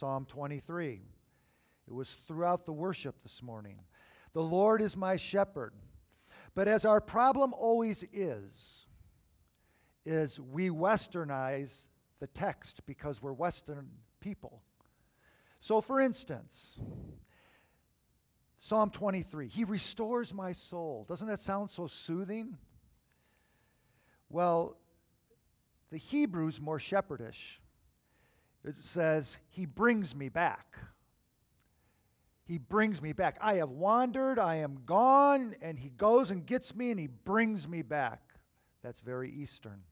Psalm 23. It was throughout the worship this morning. The Lord is my shepherd. But as our problem always is we westernize the text because we're Western people. So for instance, Psalm 23, He restores my soul. Doesn't that sound so soothing? Well, the Hebrew's more shepherdish. It says, He brings me back. He brings me back. I have wandered, I am gone, and He goes and gets me and He brings me back. That's very Eastern.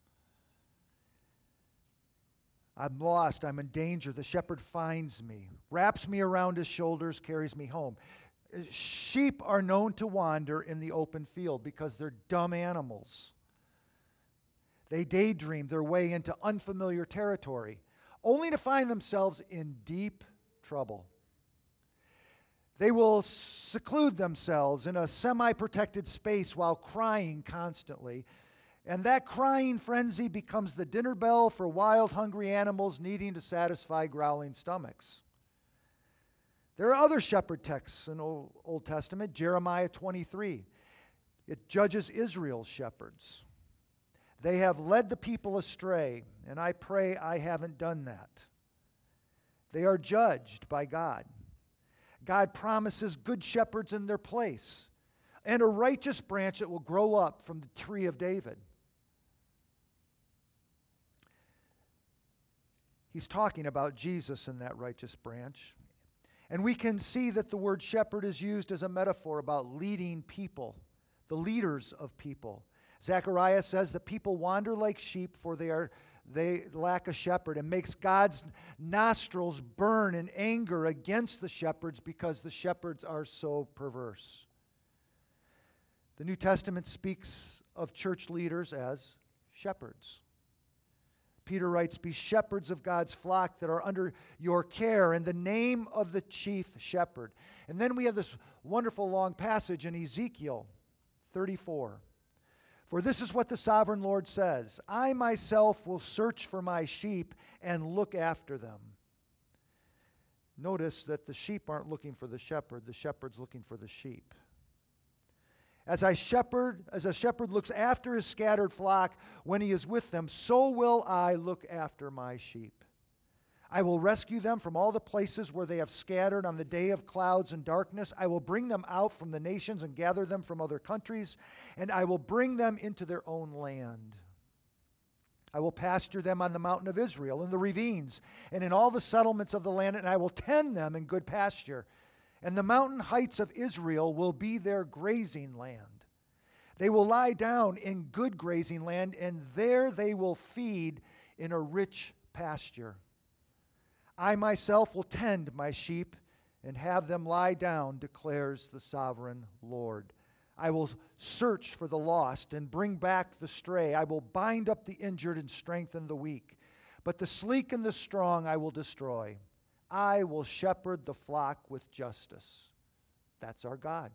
I'm lost, I'm in danger. The shepherd finds me, wraps me around his shoulders, carries me home. Sheep are known to wander in the open field because they're dumb animals. They daydream their way into unfamiliar territory, only to find themselves in deep trouble. They will seclude themselves in a semi-protected space while crying constantly. And that crying frenzy becomes the dinner bell for wild, hungry animals needing to satisfy growling stomachs. There are other shepherd texts in Old Testament. Jeremiah 23. It judges Israel's shepherds. They have led the people astray, and I pray I haven't done that. They are judged by God. God promises good shepherds in their place and a righteous branch that will grow up from the tree of David. He's talking about Jesus in that righteous branch. And we can see that the word shepherd is used as a metaphor about leading people, the leaders of people. Zechariah says that people wander like sheep, for they lack a shepherd, and makes God's nostrils burn in anger against the shepherds because the shepherds are so perverse. The New Testament speaks of church leaders as shepherds. Peter writes, "Be shepherds of God's flock that are under your care in the name of the chief shepherd." And then we have this wonderful long passage in Ezekiel 34. "For this is what the sovereign Lord says, I myself will search for my sheep and look after them." Notice that the sheep aren't looking for the shepherd's looking for the sheep. As a shepherd looks after his scattered flock when he is with them, so will I look after my sheep. I will rescue them from all the places where they have scattered on the day of clouds and darkness. I will bring them out from the nations and gather them from other countries, and I will bring them into their own land. I will pasture them on the mountain of Israel, in the ravines, and in all the settlements of the land, and I will tend them in good pasture. And the mountain heights of Israel will be their grazing land. They will lie down in good grazing land, and there they will feed in a rich pasture. I myself will tend my sheep and have them lie down, declares the sovereign Lord. I will search for the lost and bring back the stray. I will bind up the injured and strengthen the weak. But the sleek and the strong I will destroy. I will shepherd the flock with justice. That's our God.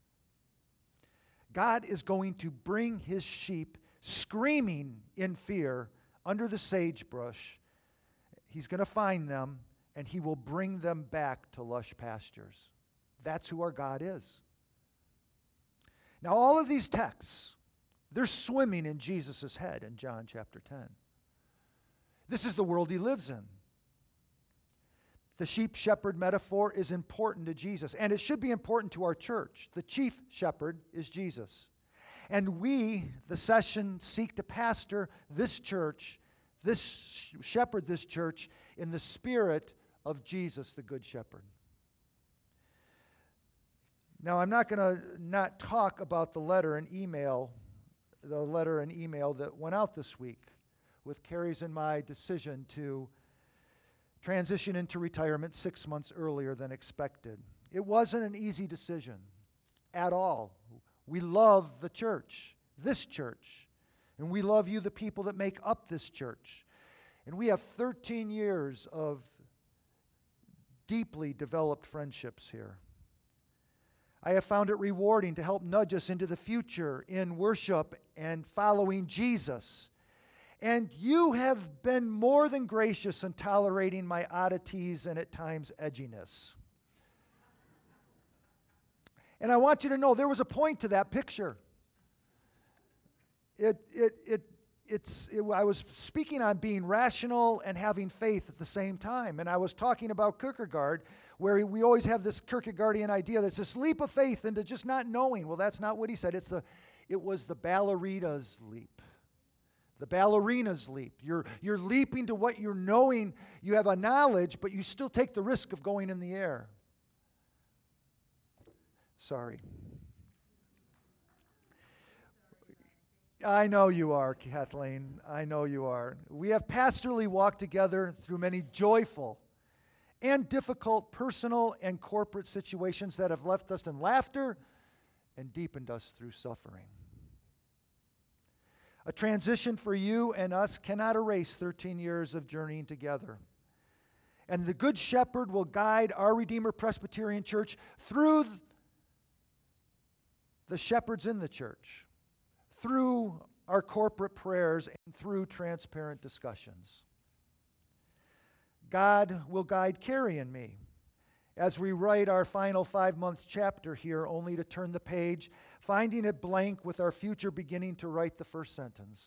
God is going to bring His sheep screaming in fear under the sagebrush. He's going to find them, and He will bring them back to lush pastures. That's who our God is. Now, all of these texts, they're swimming in Jesus' head in John chapter 10. This is the world He lives in. The sheep-shepherd metaphor is important to Jesus, and it should be important to our church. The chief shepherd is Jesus. And we, the session, seek to pastor this church, shepherd this church in the spirit of Jesus, the Good Shepherd. Now, I'm not going to not talk about the letter and email that went out this week with Carrie's and my decision to transition into retirement 6 months earlier than expected. It wasn't an easy decision at all. We love the church, this church, and we love you, the people that make up this church. And we have 13 years of deeply developed friendships here. I have found it rewarding to help nudge us into the future in worship and following Jesus. And you have been more than gracious in tolerating my oddities and at times edginess. And I want you to know there was a point to that picture. I was speaking on being rational and having faith at the same time. And I was talking about Kierkegaard, where we always have this Kierkegaardian idea that's this leap of faith into just not knowing. Well, that's not what he said. It was the ballerina's leap. The ballerina's leap. You're leaping to what you're knowing. You have a knowledge, but you still take the risk of going in the air. Sorry. I know you are, Kathleen. I know you are. We have pastorally walked together through many joyful and difficult personal and corporate situations that have left us in laughter and deepened us through suffering. A transition for you and us cannot erase 13 years of journeying together. And the Good Shepherd will guide our Redeemer Presbyterian Church through the shepherds in the church, through our corporate prayers, and through transparent discussions. God will guide Carrie and me as we write our final 5-month chapter here, only to turn the page, finding it blank with our future beginning to write the first sentence.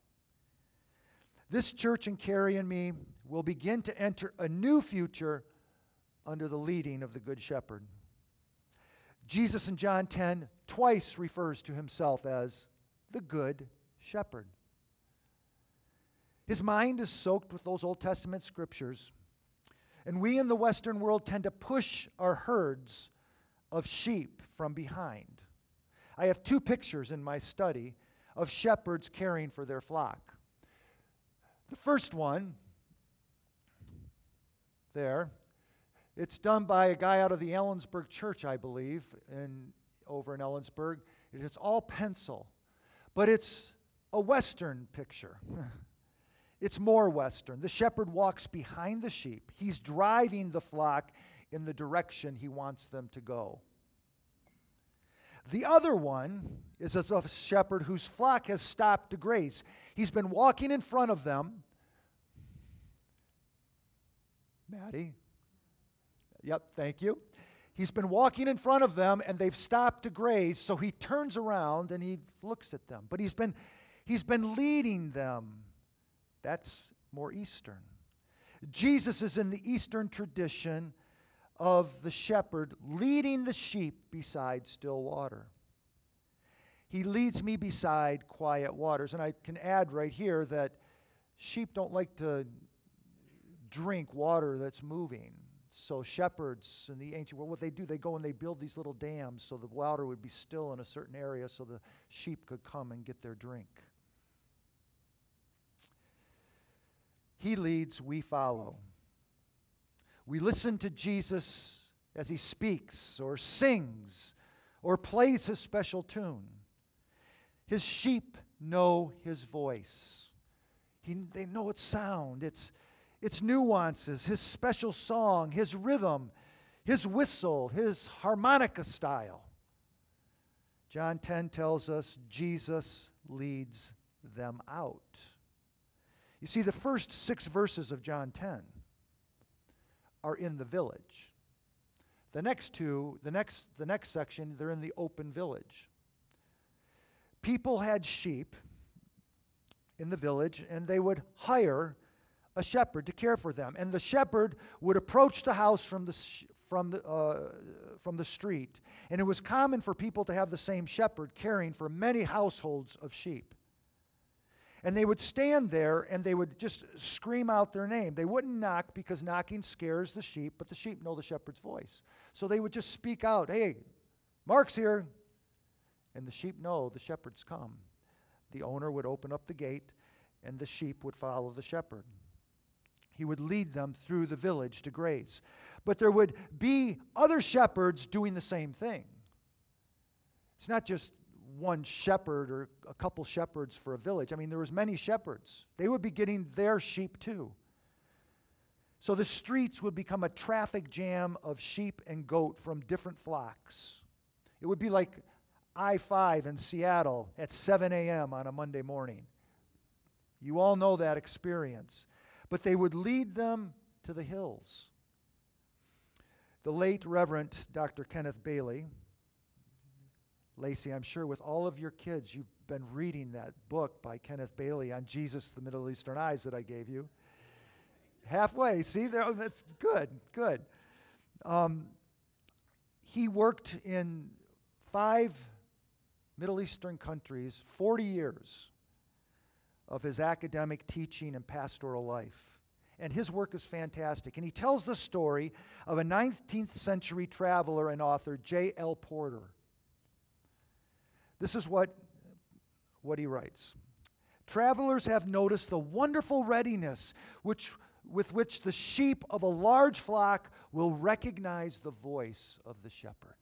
This church and Carrie and me will begin to enter a new future under the leading of the Good Shepherd. Jesus in John 10 twice refers to himself as the Good Shepherd. His mind is soaked with those Old Testament scriptures, and we in the Western world tend to push our herds of sheep from behind. I have 2 pictures in my study of shepherds caring for their flock. The first one, there, it's done by a guy out of the Ellensburg Church, I believe, over in Ellensburg. It's all pencil, but it's a Western picture. It's more Western. The shepherd walks behind the sheep. He's driving the flock in the direction he wants them to go. The other one is as a shepherd whose flock has stopped to graze. He's been walking in front of them. Maddie? Yep, thank you. He's been walking in front of them, and they've stopped to graze, so he turns around and he looks at them. But he's been leading them. That's more Eastern. Jesus is in the Eastern tradition of the shepherd leading the sheep beside still water. He leads me beside quiet waters. And I can add right here that sheep don't like to drink water that's moving. So shepherds in the ancient world, what they do, they go and they build these little dams so the water would be still in a certain area so the sheep could come and get their drink. He leads, we follow. We listen to Jesus as he speaks or sings or plays his special tune. His sheep know his voice. They know its sound, its nuances, his special song, his rhythm, his whistle, his harmonica style. John 10 tells us Jesus leads them out. You see, the first 6 verses of John 10 are in the village. The next 2, the next section, they're in the open village. People had sheep in the village, and they would hire a shepherd to care for them. And the shepherd would approach the house from the street. And it was common for people to have the same shepherd caring for many households of sheep. And they would stand there and they would just scream out their name. They wouldn't knock because knocking scares the sheep, but the sheep know the shepherd's voice. So they would just speak out, "Hey, Mark's here." And the sheep know the shepherd's come. The owner would open up the gate and the sheep would follow the shepherd. He would lead them through the village to graze. But there would be other shepherds doing the same thing. It's not just one shepherd or a couple shepherds for a village. I mean, there was many shepherds. They would be getting their sheep too. So the streets would become a traffic jam of sheep and goat from different flocks. It would be like I-5 in Seattle at 7 a.m. on a Monday morning. You all know that experience. But they would lead them to the hills. The late Reverend Dr. Kenneth Bailey, Lacey, I'm sure with all of your kids, you've been reading that book by Kenneth Bailey on Jesus, the Middle Eastern Eyes that I gave you. Halfway, see, there, that's good, good. He worked in 5 Middle Eastern countries, 40 years of his academic teaching and pastoral life. And his work is fantastic. And he tells the story of a 19th century traveler and author, J.L. Porter. This is what he writes. Travelers have noticed the wonderful readiness with which the sheep of a large flock will recognize the voice of the shepherd.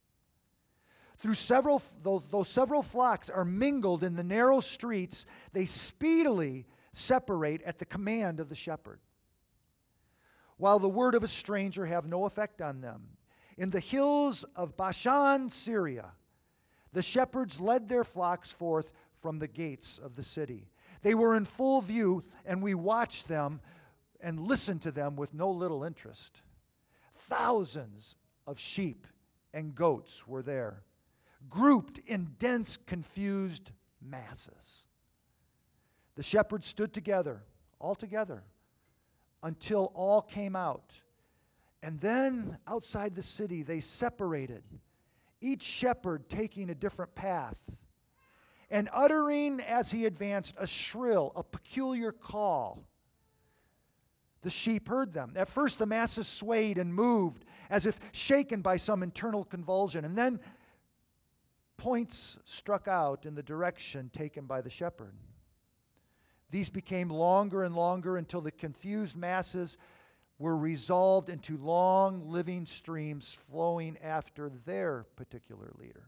Though several flocks are mingled in the narrow streets, they speedily separate at the command of the shepherd, while the word of a stranger have no effect on them. In the hills of Bashan, Syria, the shepherds led their flocks forth from the gates of the city. They were in full view, and we watched them and listened to them with no little interest. Thousands of sheep and goats were there, grouped in dense, confused masses. The shepherds stood together, all together, until all came out. And then outside the city, they separated, each shepherd taking a different path, and uttering as he advanced a shrill, a peculiar call. The sheep heard them. At first, the masses swayed and moved as if shaken by some internal convulsion, and then points struck out in the direction taken by the shepherd. These became longer and longer until the confused masses were resolved into long living streams flowing after their particular leader.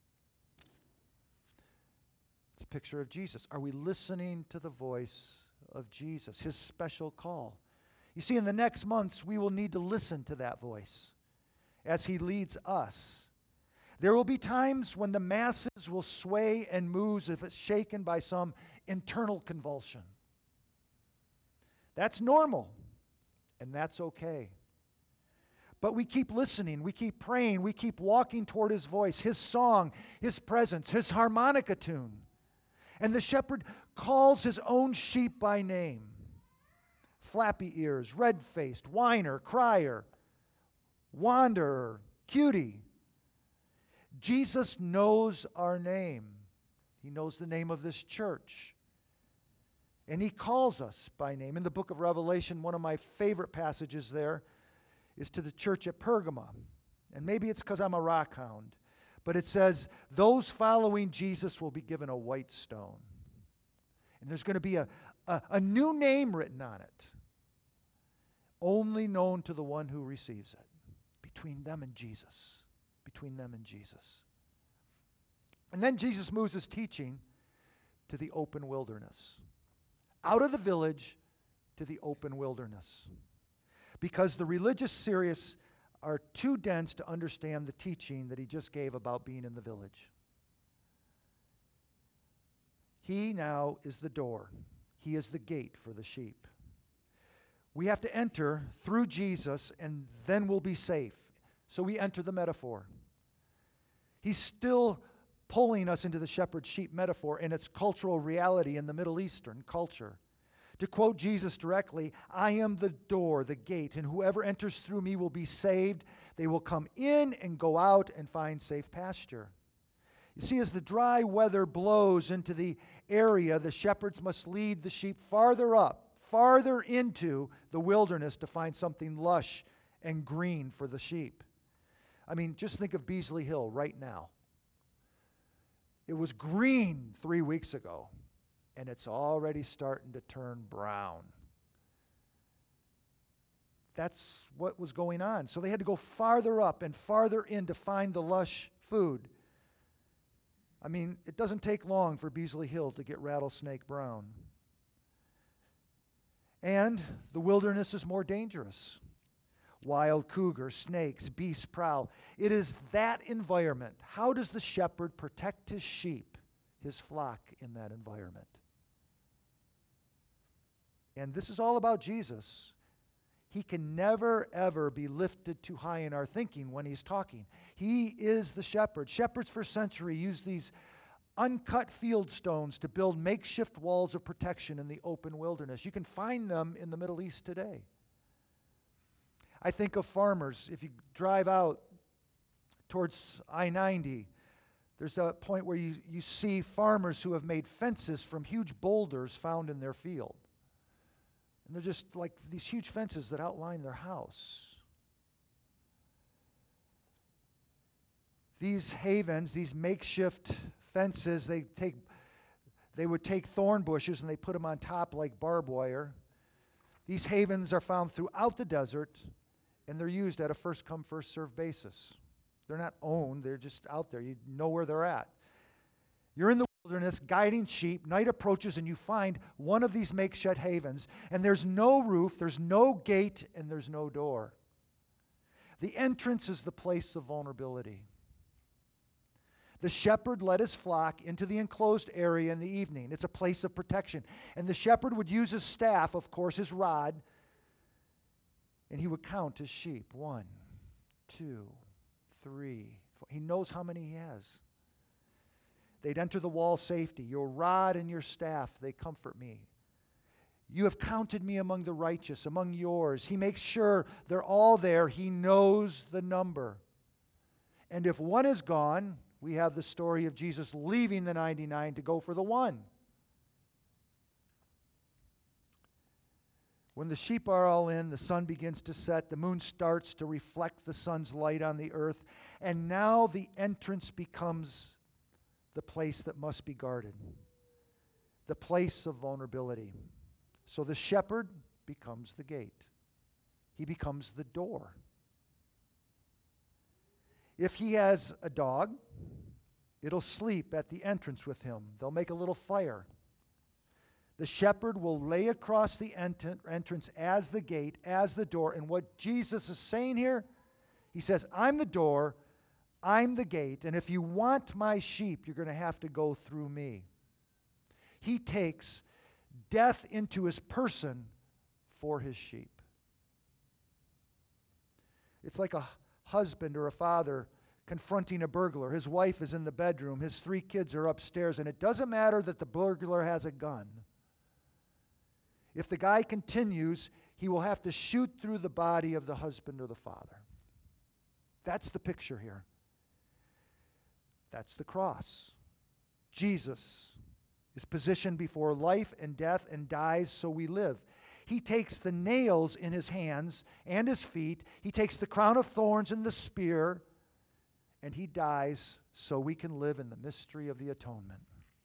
It's a picture of Jesus. Are we listening to the voice of Jesus, his special call? You see, in the next months, we will need to listen to that voice as he leads us. There will be times when the masses will sway and move if it's shaken by some internal convulsion. That's normal, and that's okay. But we keep listening, we keep praying, we keep walking toward his voice, his song, his presence, his harmonica tune. And the shepherd calls his own sheep by name. Flappy ears, red-faced, whiner, crier, wanderer, cutie. Jesus knows our name. He knows the name of this church. And he calls us by name. In the book of Revelation, one of my favorite passages there is to the church at Pergamum. And maybe it's because I'm a rock hound. But it says, those following Jesus will be given a white stone. And there's going to be a new name written on it. Only known to the one who receives it. Between them and Jesus. Between them and Jesus. And then Jesus moves his teaching to the open wilderness. Out of the village to the open wilderness. Because the religious serious are too dense to understand the teaching that he just gave about being in the village. He now is the door. He is the gate for the sheep. We have to enter through Jesus, and then we'll be safe. So we enter the metaphor. He's still pulling us into the shepherd-sheep metaphor and its cultural reality in the Middle Eastern culture. To quote Jesus directly, I am the door, the gate, and whoever enters through me will be saved. They will come in and go out and find safe pasture. You see, as the dry weather blows into the area, the shepherds must lead the sheep farther up, farther into the wilderness to find something lush and green for the sheep. I mean, just think of Beasley Hill right now. It was green 3 weeks ago, and it's already starting to turn brown. That's what was going on. So they had to go farther up and farther in to find the lush food. I mean, it doesn't take long for Beasley Hill to get rattlesnake brown. And the wilderness is more dangerous. Wild cougar, snakes, beasts prowl. It is that environment. How does the shepherd protect his sheep, his flock, in that environment? And this is all about Jesus. He can never, ever be lifted too high in our thinking when he's talking. He is the shepherd. Shepherds for centuries used these uncut field stones to build makeshift walls of protection in the open wilderness. You can find them in the Middle East today. I think of farmers. If you drive out towards I-90, there's that point where you see farmers who have made fences from huge boulders found in their field. And they're just like these huge fences that outline their house. These havens, these makeshift fences, they would take thorn bushes and they put them on top like barbed wire. These havens are found throughout the desert, and they're used at a first-come, first-served basis. They're not owned, they're just out there. You know where they're at. You're in the wilderness guiding sheep. Night approaches and you find one of these makeshift havens, and there's no roof, there's no gate, and there's no door. The entrance is the place of vulnerability. The shepherd led his flock into the enclosed area in the evening. It's a place of protection. And the shepherd would use his staff, of course, his rod, and he would count his sheep. 1, 2, 3, 4. He knows how many he has. They'd enter the wall safety. Your rod and your staff, they comfort me. You have counted me among the righteous, among yours. He makes sure they're all there. He knows the number. And if one is gone, we have the story of Jesus leaving the 99 to go for the one. When the sheep are all in, the sun begins to set, the moon starts to reflect the sun's light on the earth, and now the entrance becomes the place that must be guarded, the place of vulnerability. So the shepherd becomes the gate. He becomes the door. If he has a dog, it'll sleep at the entrance with him. They'll make a little fire. The shepherd will lay across the entrance as the gate, as the door. And what Jesus is saying here, he says, I'm the door, I'm the gate, and if you want my sheep, you're going to have to go through me. He takes death into his person for his sheep. It's like a husband or a father confronting a burglar. His wife is in the bedroom, his 3 kids are upstairs, and it doesn't matter that the burglar has a gun. If the guy continues, he will have to shoot through the body of the husband or the father. That's the picture here. That's the cross. Jesus is positioned before life and death and dies so we live. He takes the nails in his hands and his feet. He takes the crown of thorns and the spear, and he dies so we can live in the mystery of the atonement.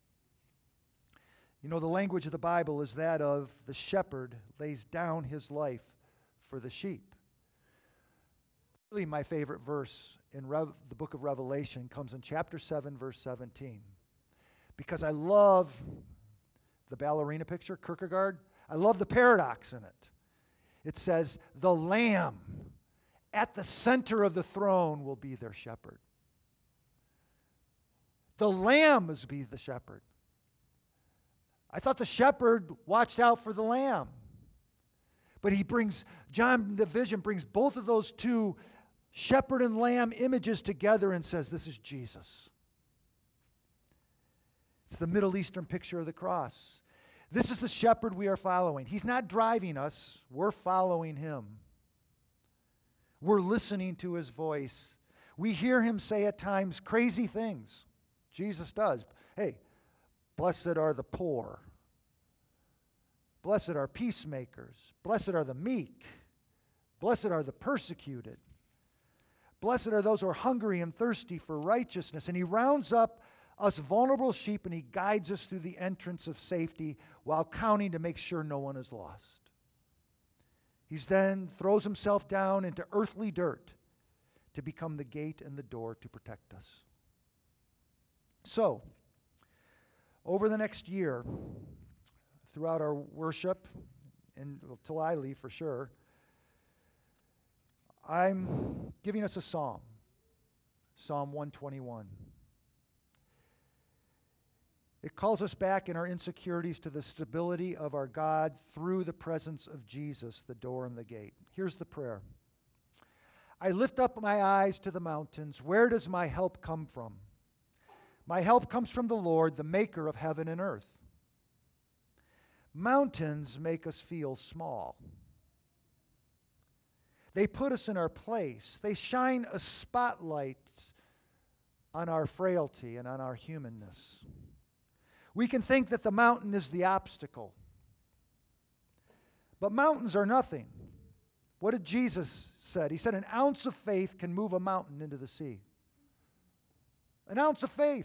You know, the language of the Bible is that of the shepherd lays down his life for the sheep. Really, my favorite verse in the book of Revelation comes in chapter 7, verse 17. Because I love the ballerina picture, Kierkegaard. I love the paradox in it. It says, the Lamb at the center of the throne will be their shepherd. The Lamb is be the shepherd. I thought the shepherd watched out for the lamb. But John the vision brings both of those two shepherd and lamb images together and says, this is Jesus. It's the Middle Eastern picture of the cross. This is the shepherd we are following. He's not driving us. We're following him. We're listening to his voice. We hear him say at times crazy things. Jesus does. Hey, blessed are the poor. Blessed are peacemakers. Blessed are the meek. Blessed are the persecuted. Blessed are those who are hungry and thirsty for righteousness. And he rounds up us vulnerable sheep and he guides us through the entrance of safety while counting to make sure no one is lost. He then throws himself down into earthly dirt to become the gate and the door to protect us. So, over the next year, throughout our worship, and until I leave for sure, I'm giving us a psalm, Psalm 121. It calls us back in our insecurities to the stability of our God through the presence of Jesus, the door and the gate. Here's the prayer. I lift up my eyes to the mountains. Where does my help come from? My help comes from the Lord, the maker of heaven and earth. Mountains make us feel small. They put us in our place. They shine a spotlight on our frailty and on our humanness. We can think that the mountain is the obstacle. But mountains are nothing. What did Jesus say? He said an ounce of faith can move a mountain into the sea. An ounce of faith.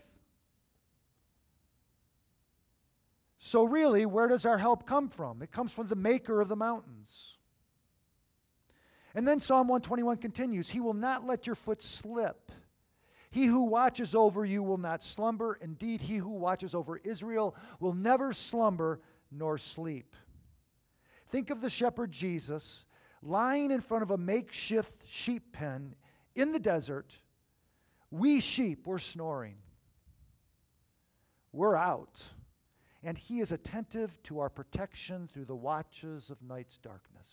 So really, where does our help come from? It comes from the maker of the mountains. And then Psalm 121 continues, He will not let your foot slip. He who watches over you will not slumber. Indeed, He who watches over Israel will never slumber nor sleep. Think of the shepherd Jesus lying in front of a makeshift sheep pen in the desert. We sheep, we're snoring. We're out. And He is attentive to our protection through the watches of night's darkness.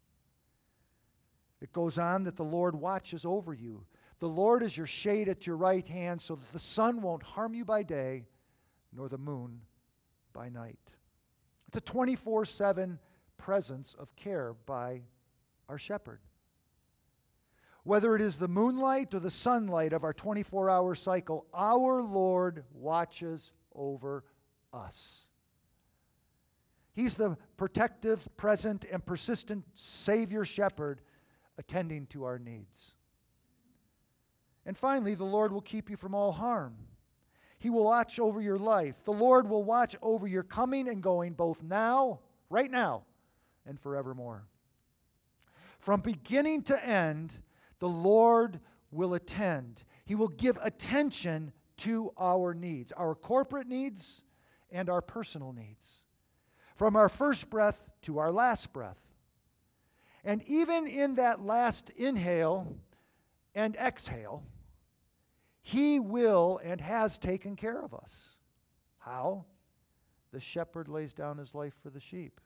It goes on that the Lord watches over you. The Lord is your shade at your right hand, so that the sun won't harm you by day, nor the moon by night. It's a 24/7 presence of care by our shepherd. Whether it is the moonlight or the sunlight of our 24-hour cycle, our Lord watches over us. He's the protective, present, and persistent Savior shepherd attending to our needs. And finally, the Lord will keep you from all harm. He will watch over your life. The Lord will watch over your coming and going both now, right now, and forevermore. From beginning to end, the Lord will attend. He will give attention to our needs, our corporate needs and our personal needs, from our first breath to our last breath. And even in that last inhale and exhale, He will and has taken care of us. How? The shepherd lays down his life for the sheep.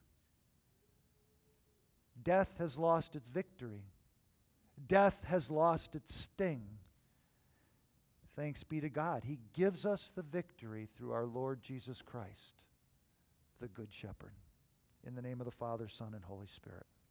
Death has lost its victory. Death has lost its sting. Thanks be to God. He gives us the victory through our Lord Jesus Christ, the Good Shepherd. In the name of the Father, Son, and Holy Spirit.